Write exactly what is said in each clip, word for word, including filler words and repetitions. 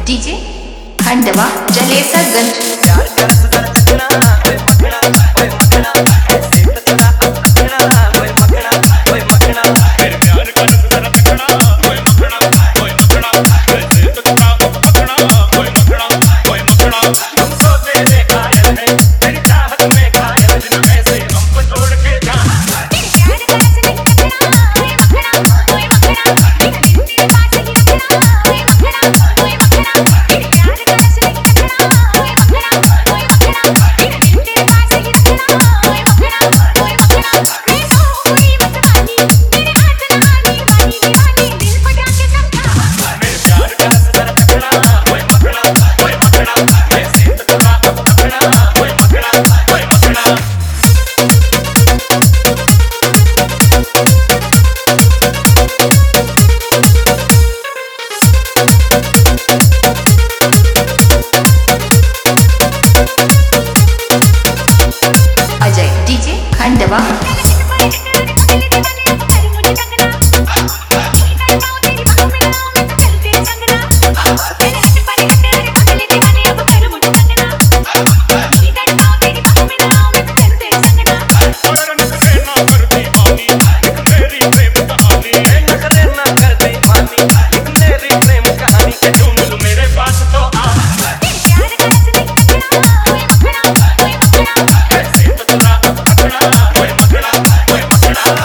DJ Khandwa Jalesarganj. प्यार का रसदा चखना ओए मखना ओए मखना ऐसे तो चला अब मखना ओए मखना ओए मखना मेरे प्यार का रसदा चखना ओए मखना ओए मखना ऐसे तो चला अब मखना ओए मखना ओए मखना। तुमको तेरे कायल है तेरी चाहत में कायल दिन में से हमको छोड़ के जा। तेरे प्यार का रस चखना ओए मखना ओए मखना तेरे पास ही रखना ओए मखना ओए मखना तेरे प्यार का रस चखना ओए मखना ओए मखना तेरे पास ही रखना ओए मखना ओए मखना मैं सो हुई मतवाली तेरे हाथ नहाने वाली दीवानी दिल को जाके समझा। मेरे प्यार का रसदा चखना ओए मखना ओए मखना ऐसे तो चला अब मखना ओए मखना ओए मखना। अजय डीजे खंडवा। और नखरे ना कर दीवानी लिख मेरी प्रेम कहानी। ए नखरे ना कर दीवानी लिख मेरी प्रेम कहानी के तुम तो मेरे पास तो आ। ऐसे तो चला अब मखना ओए मखना ओए मखना।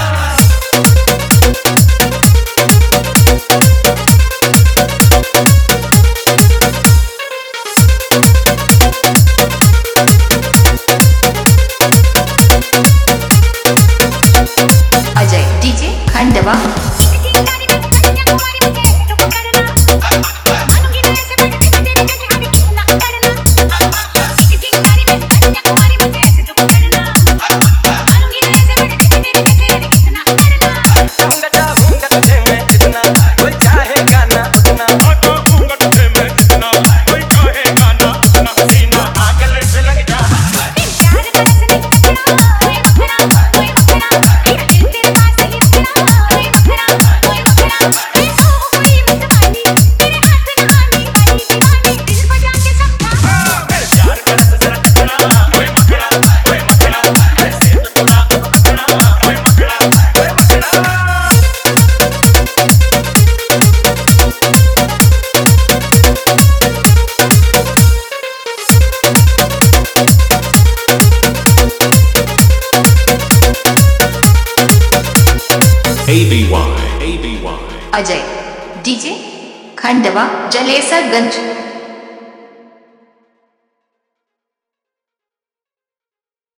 अजय डीजे खंडवा। घूंघटा घूंघट थे मैं जितना कोई चाहेगा ना उतना। आजा घूंघट से मैं जितना कोई कहेगा ना उतना। सीना आगले से लग जा। मेरे प्यार का रसदा चखना ओए मखना ओए मखना ऐसे तो चला अब मखना ओए मखना ओए मखना। A B Y A B Y Ajay DJ Khandwa Jalesarganj.